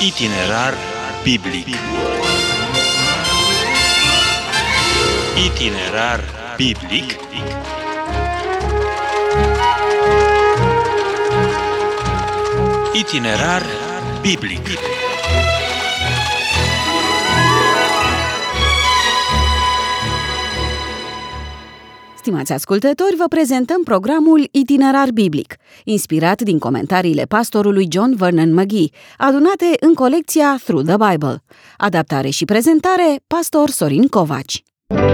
Itinerar biblic. Itinerar biblic. Itinerar biblic. Stimați ascultători, vă prezentăm programul Itinerar biblic, inspirat din comentariile pastorului John Vernon McGee, adunate în colecția Through the Bible. Adaptare și prezentare, pastor Sorin Covaci.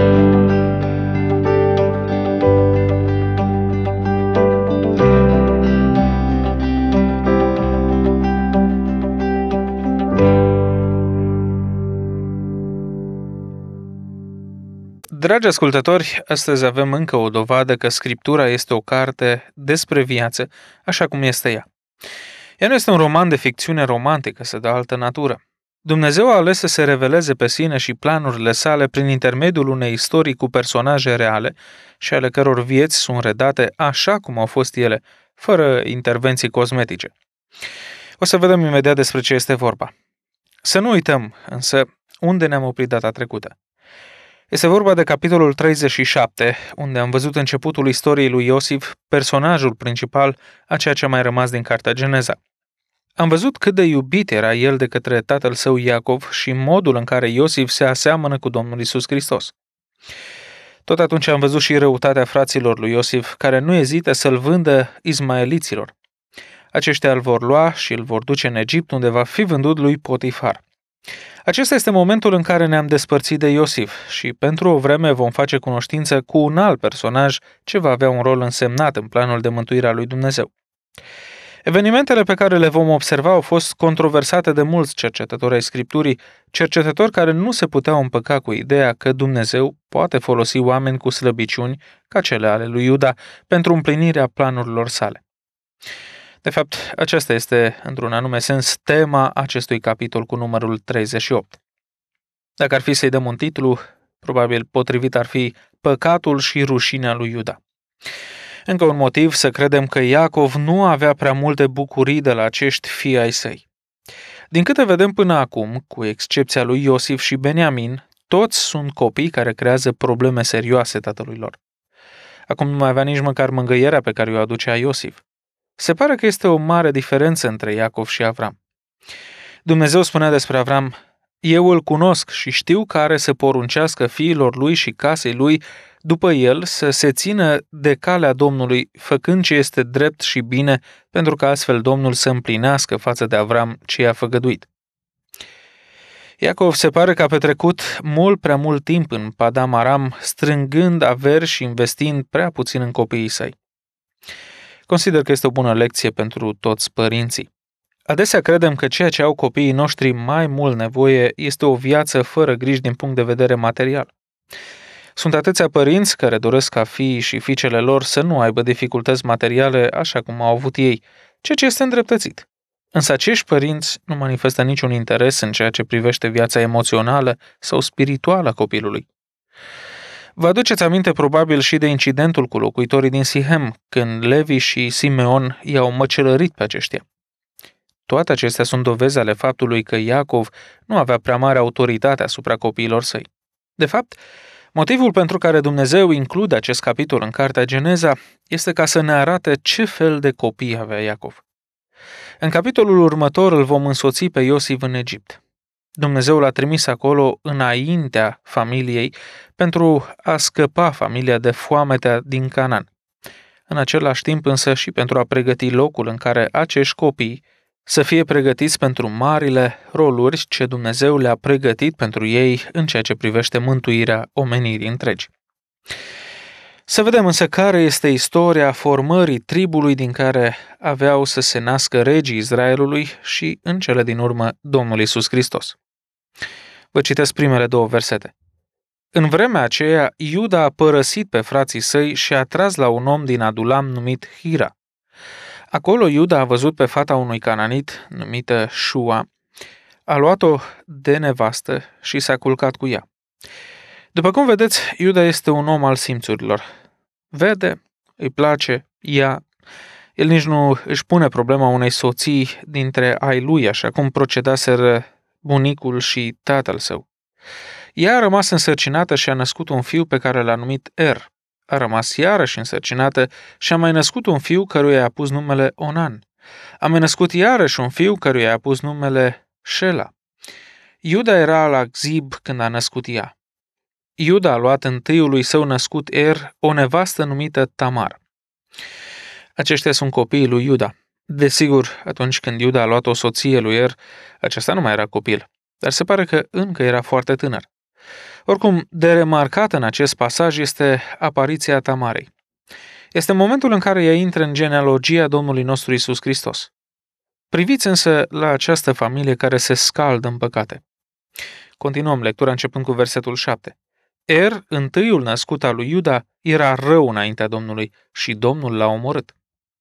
Dragi ascultători, astăzi avem încă o dovadă că Scriptura este o carte despre viață, așa cum este ea. Ea nu este un roman de ficțiune romantică sau de altă natură. Dumnezeu a ales să se reveleze pe sine și planurile sale prin intermediul unei istorii cu personaje reale și ale căror vieți sunt redate așa cum au fost ele, fără intervenții cosmetice. O să vedem imediat despre ce este vorba. Să nu uităm, însă, unde ne-am oprit data trecută. Este vorba de capitolul 37, unde am văzut începutul istoriei lui Iosif, personajul principal a ceea ce a mai rămas din cartea Geneza. Am văzut cât de iubit era el de către tatăl său Iacov și modul în care Iosif se aseamănă cu Domnul Iisus Hristos. Tot atunci am văzut și răutatea fraților lui Iosif, care nu ezită să-l vândă izmaeliților. Aceștia îl vor lua și îl vor duce în Egipt, unde va fi vândut lui Potifar. Acesta este momentul în care ne-am despărțit de Iosif și pentru o vreme vom face cunoștință cu un alt personaj ce va avea un rol însemnat în planul de mântuire a lui Dumnezeu. Evenimentele pe care le vom observa au fost controversate de mulți cercetători ai Scripturii, cercetători care nu se puteau împăca cu ideea că Dumnezeu poate folosi oameni cu slăbiciuni, ca cele ale lui Iuda, pentru împlinirea planurilor sale. De fapt, aceasta este, într-un anume sens, tema acestui capitol cu numărul 38. Dacă ar fi să-i dăm un titlu, probabil potrivit ar fi Păcatul și rușinea lui Iuda. Încă un motiv să credem că Iacov nu avea prea multe bucurii de la acești fii ai săi. Din câte vedem până acum, cu excepția lui Iosif și Beniamin, toți sunt copii care creează probleme serioase tatălui lor. Acum nu mai avea nici măcar mângâierea pe care o aducea Iosif. Se pare că este o mare diferență între Iacov și Avram. Dumnezeu spunea despre Avram: eu îl cunosc și știu că are să poruncească fiilor lui și casei lui după el să se țină de calea Domnului, făcând ce este drept și bine, pentru că astfel Domnul să împlinească față de Avram ce i-a făgăduit. Iacov se pare că a petrecut mult prea mult timp în Padam Aram, strângând averi și investind prea puțin în copiii săi. Consider că este o bună lecție pentru toți părinții. Adesea credem că ceea ce au copiii noștri mai mult nevoie este o viață fără griji din punct de vedere material. Sunt atâția părinți care doresc ca fiii și fiicele lor să nu aibă dificultăți materiale așa cum au avut ei, ceea ce este îndreptățit. Însă acești părinți nu manifestă niciun interes în ceea ce privește viața emoțională sau spirituală a copilului. Vă aduceți aminte probabil și de incidentul cu locuitorii din Sihem, când Levi și Simeon i-au măcelărit pe aceștia. Toate acestea sunt dovezi ale faptului că Iacov nu avea prea mare autoritate asupra copiilor săi. De fapt, motivul pentru care Dumnezeu include acest capitol în cartea Geneza este ca să ne arate ce fel de copii avea Iacov. În capitolul următor îl vom însoți pe Iosif în Egipt. Dumnezeu l-a trimis acolo înaintea familiei pentru a scăpa familia de foametea din Canaan. În același timp însă și pentru a pregăti locul în care acești copii să fie pregătiți pentru marile roluri ce Dumnezeu le-a pregătit pentru ei în ceea ce privește mântuirea omenirii întregi. Să vedem însă care este istoria formării tribului din care aveau să se nască regii Israelului și, în cele din urmă, Domnul Iisus Hristos. Vă citesc primele două versete. În vremea aceea, Iuda a părăsit pe frații săi și a tras la un om din Adulam numit Hira. Acolo Iuda a văzut pe fata unui cananit numită Șua, a luat-o de nevastă și s-a culcat cu ea. După cum vedeți, Iuda este un om al simțurilor. Vede, îi place, ia, El nici nu își pune problema unei soții dintre ai lui, așa cum procedaseră bunicul și tatăl său. Ea a rămas însărcinată și a născut un fiu pe care l-a numit Er. A rămas iarăși însărcinată și a mai născut un fiu căruia i-a pus numele Onan. A mai născut iarăși un fiu căruia i-a pus numele Șela. Iuda era la Gzib când a născut ea. Iuda a luat întâiului său născut Er o nevastă numită Tamar. Aceștia sunt copiii lui Iuda. Desigur, atunci când Iuda a luat o soție lui Er, acesta nu mai era copil, dar se pare că încă era foarte tânăr. Oricum, de remarcat în acest pasaj este apariția Tamarei. Este momentul în care ea intră în genealogia Domnului nostru Iisus Hristos. Priviți însă la această familie care se scaldă în păcate. Continuăm lectura începând cu versetul 7. Er, întâiul născut al lui Iuda, era rău înaintea Domnului și Domnul l-a omorât.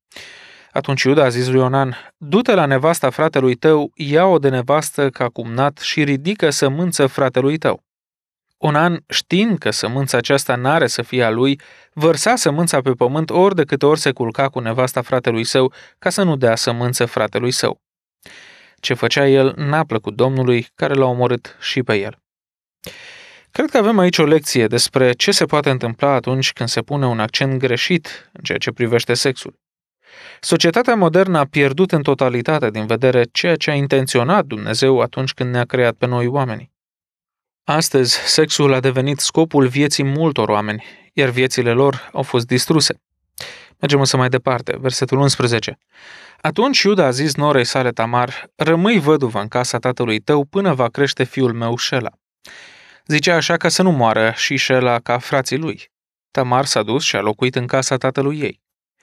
Atunci Iuda a zis lui Onan, du-te la nevasta fratelui tău, ia-o de nevastă ca cumnat și ridică sămânță fratelui tău. Onan, știind că sămânța aceasta n-are să fie a lui, vărsa sămânța pe pământ ori de câte ori se culca cu nevasta fratelui său, ca să nu dea sămânță fratelui său. Ce făcea el n-a plăcut Domnului, care l-a omorât și pe el. Cred că avem aici o lecție despre ce se poate întâmpla atunci când se pune un accent greșit în ceea ce privește sexul. Societatea modernă a pierdut în totalitate din vedere ceea ce a intenționat Dumnezeu atunci când ne-a creat pe noi oamenii. Astăzi, sexul a devenit scopul vieții multor oameni, iar viețile lor au fost distruse. Mergem însă mai departe, versetul 11. Atunci Iuda a zis norei sale Tamar, rămâi văduvă în casa tatălui tău până va crește fiul meu Șela. Zicea așa ca să nu moară și Șela ca frații lui. Tamar s-a dus și a locuit în casa tatălui ei.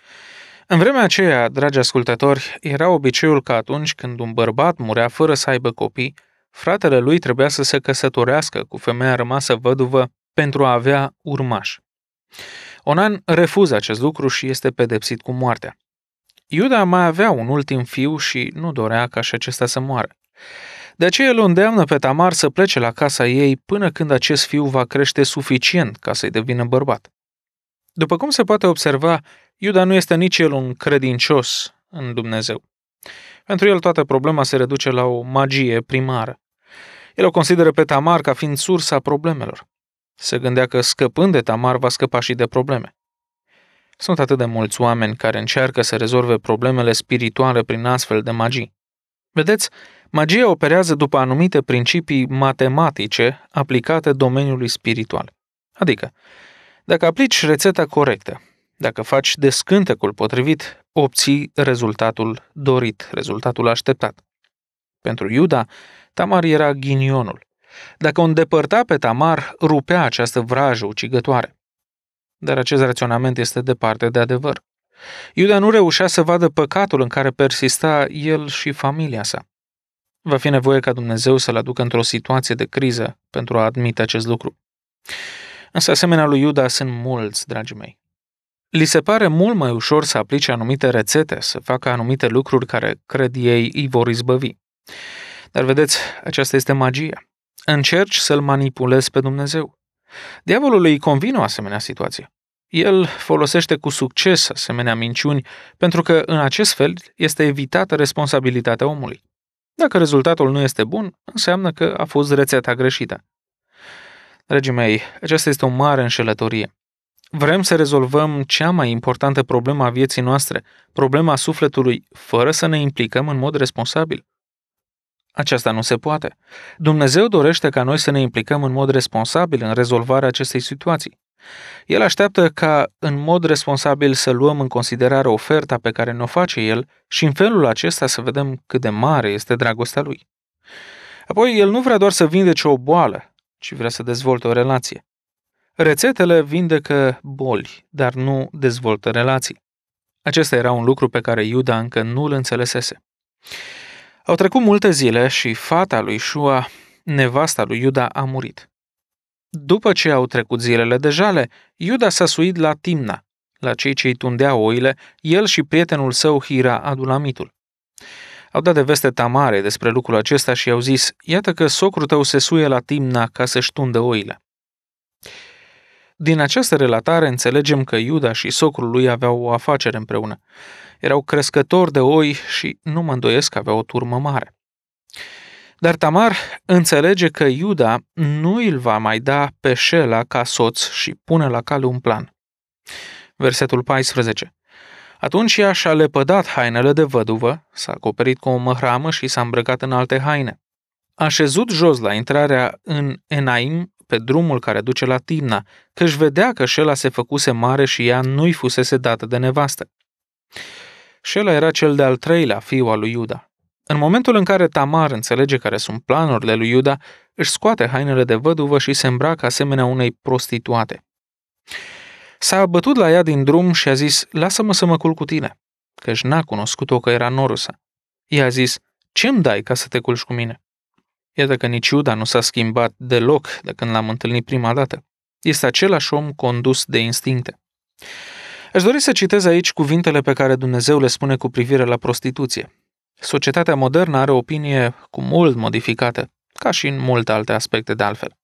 În vremea aceea, dragi ascultători, era obiceiul că atunci când un bărbat murea fără să aibă copii, fratele lui trebuia să se căsătorească cu femeia rămasă văduvă pentru a avea urmași. Onan refuză acest lucru și este pedepsit cu moartea. Iuda mai avea un ultim fiu și nu dorea ca și acesta să moară. De aceea el o îndeamnă pe Tamar să plece la casa ei până când acest fiu va crește suficient ca să-i devină bărbat. După cum se poate observa, Iuda nu este nici el un credincios în Dumnezeu. Pentru el toată problema se reduce la o magie primară. El o consideră pe Tamar ca fiind sursa problemelor. Se gândea că scăpând de Tamar va scăpa și de probleme. Sunt atât de mulți oameni care încearcă să rezolve problemele spirituale prin astfel de magii. Vedeți, magia operează după anumite principii matematice aplicate domeniului spiritual. Adică, dacă aplici rețeta corectă, dacă faci descântecul potrivit, obții rezultatul dorit, rezultatul așteptat. Pentru Iuda, Tamar era ghinionul. Dacă o îndepărta pe Tamar, rupea această vrajă ucigătoare. Dar acest raționament este departe de adevăr. Iuda nu reușea să vadă păcatul în care persista el și familia sa. Va fi nevoie ca Dumnezeu să-l aducă într-o situație de criză pentru a admite acest lucru. Însă, asemenea lui Iuda, sunt mulți, dragii mei. Li se pare mult mai ușor să aplice anumite rețete, să facă anumite lucruri care, cred ei, îi vor izbăvi. Dar vedeți, aceasta este magia. Încerci să-L manipulezi pe Dumnezeu. Diavolul îi convine o asemenea situație. El folosește cu succes asemenea minciuni pentru că, în acest fel, este evitată responsabilitatea omului. Dacă rezultatul nu este bun, înseamnă că a fost rețeta greșită. Dragii mei, aceasta este o mare înșelătorie. Vrem să rezolvăm cea mai importantă problemă a vieții noastre, problema sufletului, fără să ne implicăm în mod responsabil. Aceasta nu se poate. Dumnezeu dorește ca noi să ne implicăm în mod responsabil în rezolvarea acestei situații. El așteaptă ca, în mod responsabil, să luăm în considerare oferta pe care ne-o face El și în felul acesta să vedem cât de mare este dragostea Lui. Apoi, El nu vrea doar să vindece o boală, ci vrea să dezvolte o relație. Rețetele vindecă boli, dar nu dezvoltă relații. Acesta era un lucru pe care Iuda încă nu îl înțelesese. Au trecut multe zile și fata lui Șua, nevasta lui Iuda, a murit. După ce au trecut zilele de jale, Iuda s-a suit la Timna, la cei ce îi tundeau oile, el și prietenul său Hira, adulamitul. Au dat de veste Tamare despre lucrul acesta și i-au zis, iată că socrul tău se suie la Timna ca să-și tundă oile. Din această relatare înțelegem că Iuda și socrul lui aveau o afacere împreună. Erau crescători de oi și nu mă îndoiesc că aveau o turmă mare. Dar Tamar înțelege că Iuda nu îl va mai da pe Șela ca soț și pune la cale un plan. Versetul 14. Atunci ea și-a lepădat hainele de văduvă, s-a acoperit cu o măhramă și s-a îmbrăcat în alte haine. A șezut jos la intrarea în Enaim, pe drumul care duce la Timna, că-și vedea că Șela se făcuse mare și ea nu-i fusese dată de nevastă. Șela era cel de-al treilea fiu al lui Iuda. În momentul în care Tamar înțelege care sunt planurile lui Iuda, își scoate hainele de văduvă și se îmbracă asemenea unei prostituate. S-a abătut la ea din drum și a zis, lasă-mă să mă culc cu tine, căci n-a cunoscut-o că era norusă. Ea a zis, ce-mi dai ca să te culci cu mine? Iată că nici Iuda nu s-a schimbat deloc de când l-am întâlnit prima dată. Este același om condus de instincte. Aș dori să citez aici cuvintele pe care Dumnezeu le spune cu privire la prostituție. Societatea modernă are o opinie cu mult modificată, ca și în multe alte aspecte de altfel.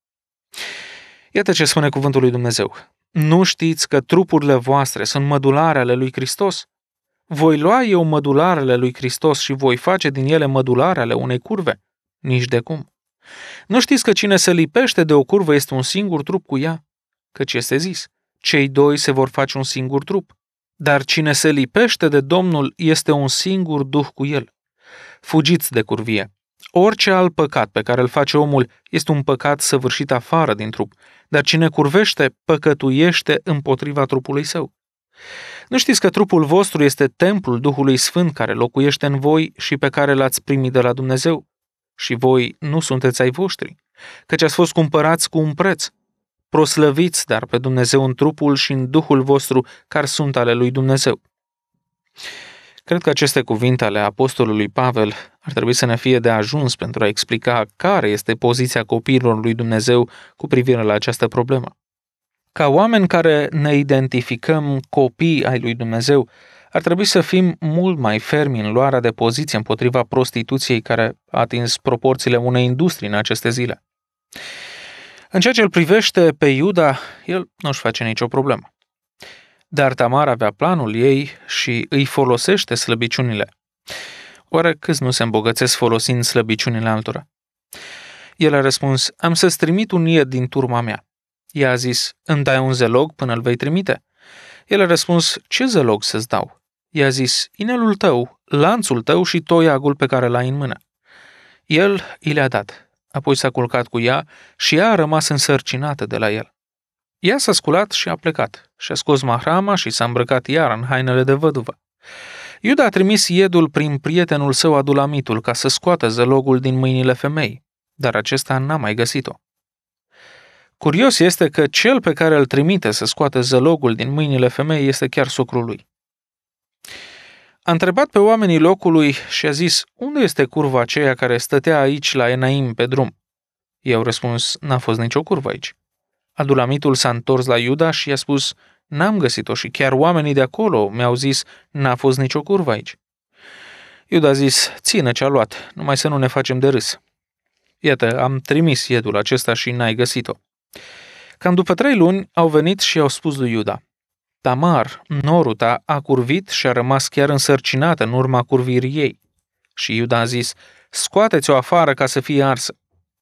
Iată ce spune cuvântul lui Dumnezeu. Nu știți că trupurile voastre sunt mădulare ale lui Hristos? Voi lua eu mădularele lui Hristos și voi face din ele mădulare ale unei curve? Nici de cum. Nu știți că cine se lipește de o curvă este un singur trup cu ea? Căci este zis, cei doi se vor face un singur trup. Dar cine se lipește de Domnul este un singur duh cu el. Fugiți de curvie. Orice alt păcat pe care îl face omul este un păcat săvârșit afară din trup, dar cine curvește, păcătuiește împotriva trupului său. Nu știți că trupul vostru este templul Duhului Sfânt care locuiește în voi și pe care l-ați primit de la Dumnezeu? Și voi nu sunteți ai voștri, căci ați fost cumpărați cu un preț. Proslăviți, dar pe Dumnezeu în trupul și în Duhul vostru, care sunt ale lui Dumnezeu. Cred că aceste cuvinte ale apostolului Pavel ar trebui să ne fie de ajuns pentru a explica care este poziția copiilor lui Dumnezeu cu privire la această problemă. Ca oameni care ne identificăm copii ai lui Dumnezeu, ar trebui să fim mult mai fermi în luarea de poziție împotriva prostituției care a atins proporțiile unei industrii în aceste zile. În ceea ce îl privește pe Iuda, el nu-și face nicio problemă. Dar Tamar avea planul ei și îi folosește slăbiciunile. Oare câți nu se îmbogățesc folosind slăbiciunile altora? El a răspuns, am să-ți trimit un ied din turma mea. Ea a zis, îmi dai un zelog până îl vei trimite? El a răspuns, ce zelog să-ți dau? Ea a zis, inelul tău, lanțul tău și toiagul pe care l-ai în mână. El i le-a dat. Apoi s-a culcat cu ea și ea a rămas însărcinată de la el. Ea s-a sculat și a plecat. Și-a scos mahrama și s-a îmbrăcat iar în hainele de văduvă. Iuda a trimis iedul prin prietenul său Adulamitul ca să scoată zălogul din mâinile femei, dar acesta n-a mai găsit-o. Curios este că cel pe care îl trimite să scoată zălogul din mâinile femei este chiar socrul lui. A întrebat pe oamenii locului și a zis, unde este curva aceea care stătea aici la Enaim pe drum? Ei au răspuns, n-a fost nicio curvă aici. Adulamitul s-a întors la Iuda și i-a spus, n-am găsit-o și chiar oamenii de acolo mi-au zis, n-a fost nicio curvă aici. Iuda a zis, ține ce-a luat, numai să nu ne facem de râs. Iată, am trimis iedul acesta și n-ai găsit-o. Cam după 3 luni au venit și i-au spus lui Iuda, Tamar, noruta, a curvit și a rămas chiar însărcinată în urma curvirii ei. Și Iuda a zis, scoateți-o afară ca să fie arsă.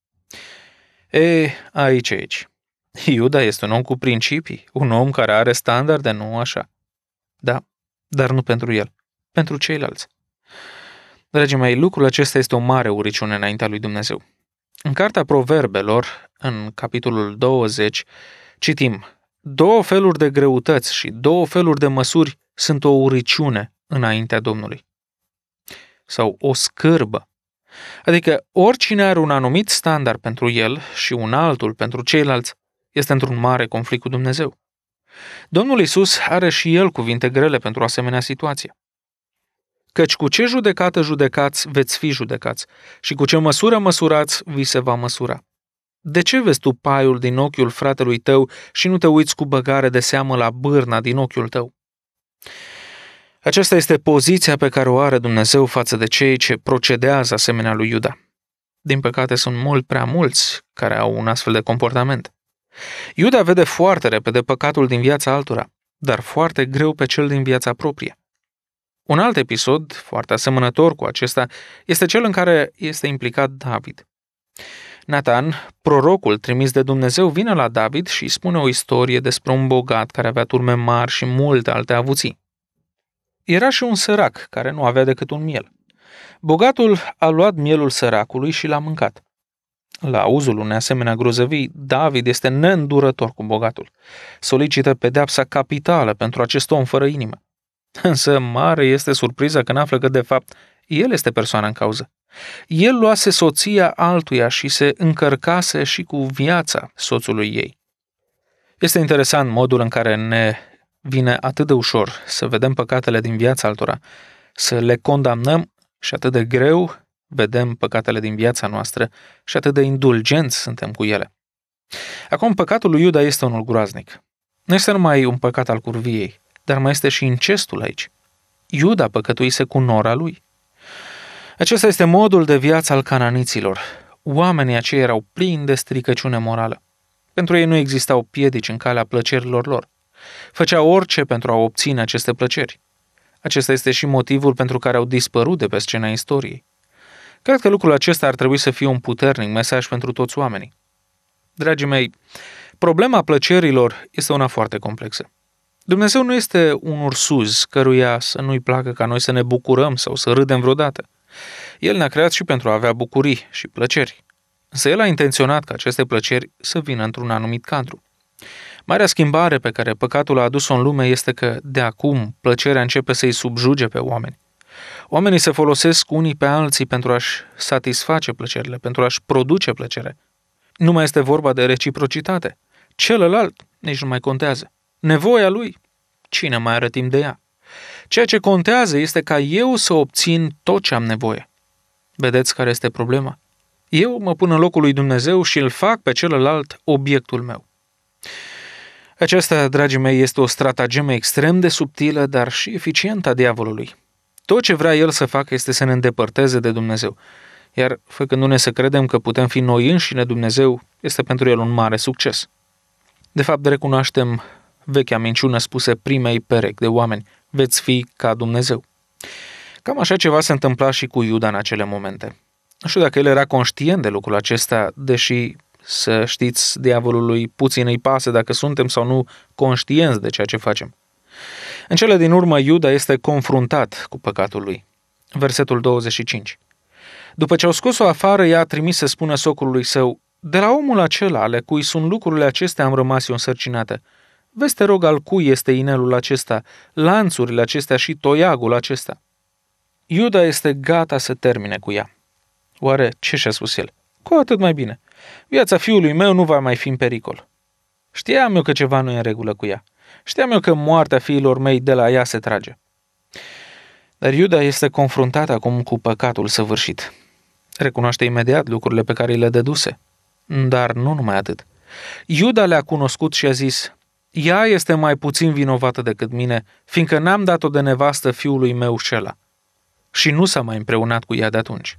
Aici. Iuda este un om cu principii, un om care are standarde, nu așa? Da, dar nu pentru el, pentru ceilalți. Dragii mei, lucrul acesta este o mare uriciune înaintea lui Dumnezeu. În cartea Proverbelor, în capitolul 20, citim, 2 feluri de greutăți și 2 feluri de măsuri sunt o uriciune înaintea Domnului. Sau o scârbă. Adică oricine are un anumit standard pentru el și un altul pentru ceilalți, este într-un mare conflict cu Dumnezeu. Domnul Iisus are și el cuvinte grele pentru asemenea situație. Căci cu ce judecată judecați, veți fi judecați, și cu ce măsură măsurați, vi se va măsura. De ce vezi tu paiul din ochiul fratelui tău și nu te uiți cu băgare de seamă la bârna din ochiul tău? Aceasta este poziția pe care o are Dumnezeu față de cei ce procedează asemenea lui Iuda. Din păcate sunt mult prea mulți care au un astfel de comportament. Iuda vede foarte repede păcatul din viața altora, dar foarte greu pe cel din viața proprie. Un alt episod, foarte asemănător cu acesta, este cel în care este implicat David. Natan, prorocul trimis de Dumnezeu, vine la David și îi spune o istorie despre un bogat care avea turme mari și multe alte avuții. Era și un sărac care nu avea decât un miel. Bogatul a luat mielul săracului și l-a mâncat. La auzul unei asemenea grozăvii, David este neîndurător cu bogatul. Solicită pedeapsa capitală pentru acest om fără inimă. Însă mare este surpriza când află că, de fapt, el este persoana în cauză. El luase soția altuia și se încărcase și cu viața soțului ei. Este interesant modul în care ne vine atât de ușor să vedem păcatele din viața altora, să le condamnăm și atât de greu vedem păcatele din viața noastră și atât de indulgenți suntem cu ele. Acum, păcatul lui Iuda este unul groaznic. Nu este numai un păcat al curviei, dar mai este și incestul aici. Iuda păcătuise cu nora lui. Acesta este modul de viață al cananiților. Oamenii aceia erau plini de stricăciune morală. Pentru ei nu existau piedici în calea plăcerilor lor. Făceau orice pentru a obține aceste plăceri. Acesta este și motivul pentru care au dispărut de pe scena istoriei. Cred că lucrul acesta ar trebui să fie un puternic mesaj pentru toți oamenii. Dragii mei, problema plăcerilor este una foarte complexă. Dumnezeu nu este un ursuz căruia să nu-i placă ca noi să ne bucurăm sau să râdem vreodată. El ne-a creat și pentru a avea bucurii și plăceri. Însă El a intenționat ca aceste plăceri să vină într-un anumit cadru. Marea schimbare pe care păcatul a adus-o în lume este că, de acum, plăcerea începe să-i subjuge pe oameni. Oamenii se folosesc unii pe alții pentru a-și satisface plăcerile, pentru a-și produce plăcere. Nu mai este vorba de reciprocitate. Celălalt nici nu mai contează. Nevoia lui, cine mai are timp de ea? Ceea ce contează este ca eu să obțin tot ce am nevoie. Vedeți care este problema? Eu mă pun în locul lui Dumnezeu și îl fac pe celălalt obiectul meu. Aceasta, dragii mei, este o stratagemă extrem de subtilă, dar și eficientă a diavolului. Tot ce vrea el să facă este să ne îndepărteze de Dumnezeu, iar făcându-ne să credem că putem fi noi înșine Dumnezeu, este pentru el un mare succes. De fapt, recunoaștem vechea minciună spusă primei perechi de oameni, veți fi ca Dumnezeu. Cam așa ceva se întâmpla și cu Iuda în acele momente. Nu știu dacă el era conștient de lucrul acesta, deși, să știți, diavolului puțin îi pasă dacă suntem sau nu conștienți de ceea ce facem. În cele din urmă, Iuda este confruntat cu păcatul lui. Versetul 25. După ce au scos-o afară, ea a trimis să spună socrului său, de la omul acela, ale cui sunt lucrurile acestea, am rămas eu însărcinată. Vezi, te rog, al cui este inelul acesta, lanțurile acestea și toiagul acesta. Iuda este gata să termine cu ea. Oare ce și-a spus el? Cu atât mai bine. Viața fiului meu nu va mai fi în pericol. Știam eu că ceva nu e în regulă cu ea. Știam eu că moartea fiilor mei de la ea se trage. Dar Iuda este confruntat acum cu păcatul săvârșit. Recunoaște imediat lucrurile pe care le dăduse. Dar nu numai atât. Iuda le-a cunoscut și a zis, ea este mai puțin vinovată decât mine, fiindcă n-am dat-o de nevastă fiului meu Șela. Și nu s-a mai împreunat cu ea de atunci.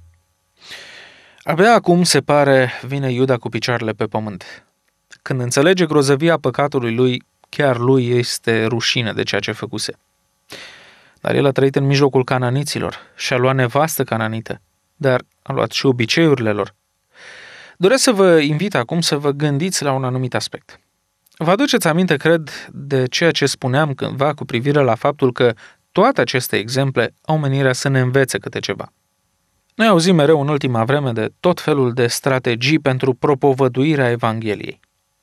Abia acum, se pare, vine Iuda cu picioarele pe pământ. Când înțelege grozăvia păcatului lui, chiar lui este rușine de ceea ce făcuse. Dar el a trăit în mijlocul cananiților și a luat nevastă cananită, dar a luat și obiceiurile lor. Doresc să vă invit acum să vă gândiți la un anumit aspect. Vă aduceți aminte, cred, de ceea ce spuneam cândva cu privire la faptul că toate aceste exemple au menirea să ne învețe câte ceva. Noi auzim mereu în ultima vreme de tot felul de strategii pentru propovăduirea Evangheliei.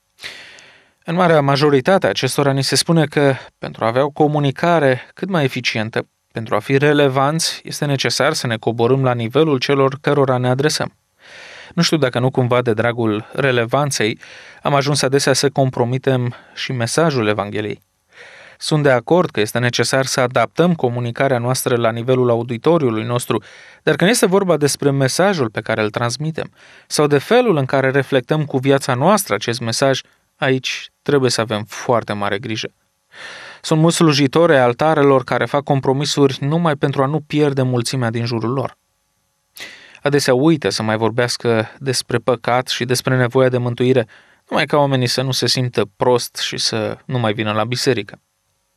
În marea majoritate a acestora ni se spune că pentru a avea o comunicare cât mai eficientă, pentru a fi relevanți, este necesar să ne coborâm la nivelul celor cărora ne adresăm. Nu știu dacă nu cumva de dragul relevanței am ajuns adesea să compromitem și mesajul Evangheliei. Sunt de acord că este necesar să adaptăm comunicarea noastră la nivelul auditoriului nostru, dar când este vorba despre mesajul pe care îl transmitem sau de felul în care reflectăm cu viața noastră acest mesaj, aici trebuie să avem foarte mare grijă. Sunt mulți slujitori ai altarelor care fac compromisuri numai pentru a nu pierde mulțimea din jurul lor. Adesea uită să mai vorbească despre păcat și despre nevoia de mântuire, numai ca oamenii să nu se simtă prost și să nu mai vină la biserică.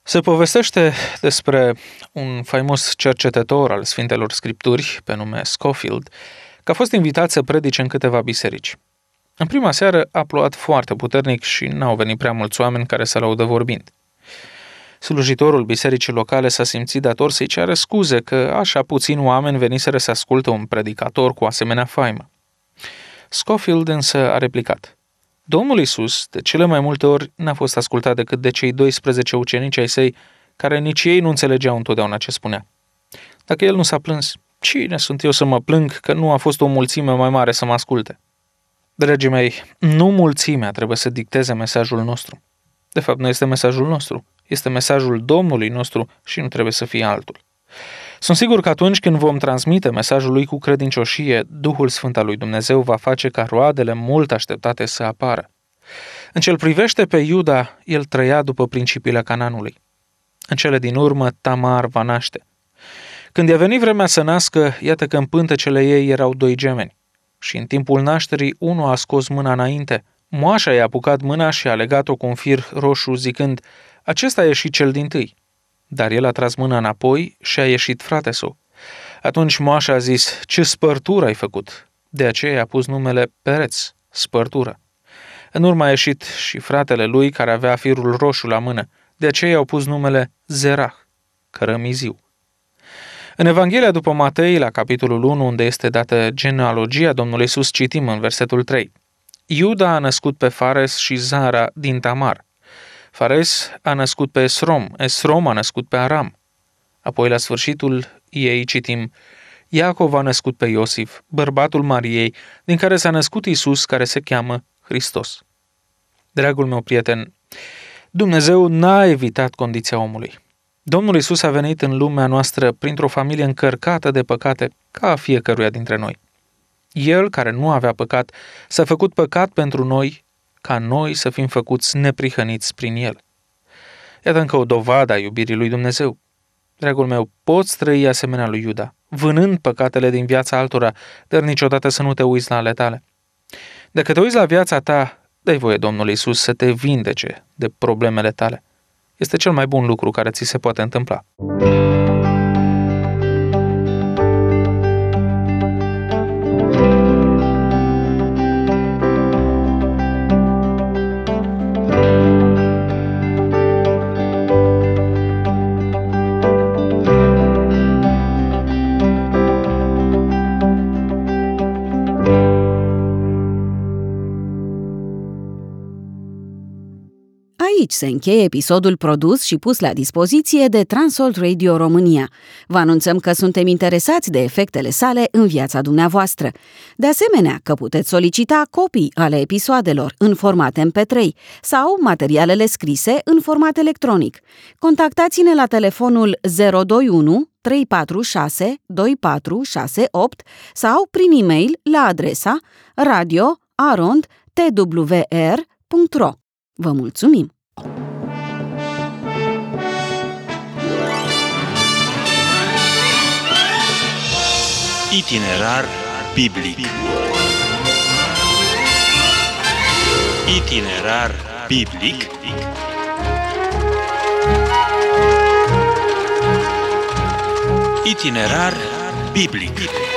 Se povestește despre un faimos cercetător al Sfintelor Scripturi, pe nume Scofield, că a fost invitat să predice în câteva biserici. În prima seară a plouat foarte puternic și n-au venit prea mulți oameni care să laudă vorbind. Slujitorul bisericii locale s-a simțit dator să-i ceară scuze că așa puțini oameni veniseră să asculte un predicator cu asemenea faimă. Scofield însă a replicat: Domnul Iisus, de cele mai multe ori, n-a fost ascultat decât de cei 12 ucenici ai săi, care nici ei nu înțelegeau întotdeauna ce spunea. Dacă el nu s-a plâns, cine sunt eu să mă plâng că nu a fost o mulțime mai mare să mă asculte? Dragii mei, nu mulțimea trebuie să dicteze mesajul nostru. De fapt, nu este mesajul nostru, este mesajul Domnului nostru și nu trebuie să fie altul. Sunt sigur că atunci când vom transmite mesajul lui cu credincioșie, Duhul Sfânt al lui Dumnezeu va face ca roadele mult așteptate să apară. În ce-l privește pe Iuda, el trăia după principiile Canaanului. În cele din urmă, Tamar va naște. Când i-a venit vremea să nască, iată că în pântecele ei erau 2 gemeni. Și în timpul nașterii, unul a scos mâna înainte. Moașa i-a apucat mâna și a legat-o cu un fir roșu, zicând: acesta a ieșit cel dintâi. Dar el a tras mâna înapoi și a ieșit frate său. Atunci moașa a zis: ce spărtură ai făcut? De aceea a pus numele Pereț, spărtură. În urmă a ieșit și fratele lui, care avea firul roșu la mână. De aceea au pus numele Zerah, cărămiziu. În Evanghelia după Matei, la capitolul 1, unde este dată genealogia Domnului Iisus, citim în versetul 3. Iuda a născut pe Fares și Zara din Tamar. Fares a născut pe Esrom, Esrom a născut pe Aram. Apoi, la sfârșitul ei, citim: Iacov a născut pe Iosif, bărbatul Mariei, din care s-a născut Iisus, care se cheamă Hristos. Dragul meu prieten, Dumnezeu n-a evitat condiția omului. Domnul Iisus a venit în lumea noastră printr-o familie încărcată de păcate, ca a fiecăruia dintre noi. El, care nu avea păcat, s-a făcut păcat pentru noi, ca noi să fim făcuți neprihăniți prin el. Iată încă o dovadă a iubirii lui Dumnezeu. Dragul meu, poți trăi asemenea lui Iuda, vânând păcatele din viața altora, dar niciodată să nu te uiți la ale tale. Dacă te uiți la viața ta, dă-i voie Domnului Iisus să te vindece de problemele tale. Este cel mai bun lucru care ți se poate întâmpla. Aici se încheie episodul produs și pus la dispoziție de Transworld Radio România. Vă anunțăm că suntem interesați de efectele sale în viața dumneavoastră. De asemenea, că puteți solicita copii ale episoadelor în format MP3 sau materialele scrise în format electronic. Contactați-ne la telefonul 021 346 2468 sau prin e-mail la adresa radio@twr.ro. Vă mulțumim! Itinerar biblic. Itinerar biblic. Itinerar biblic.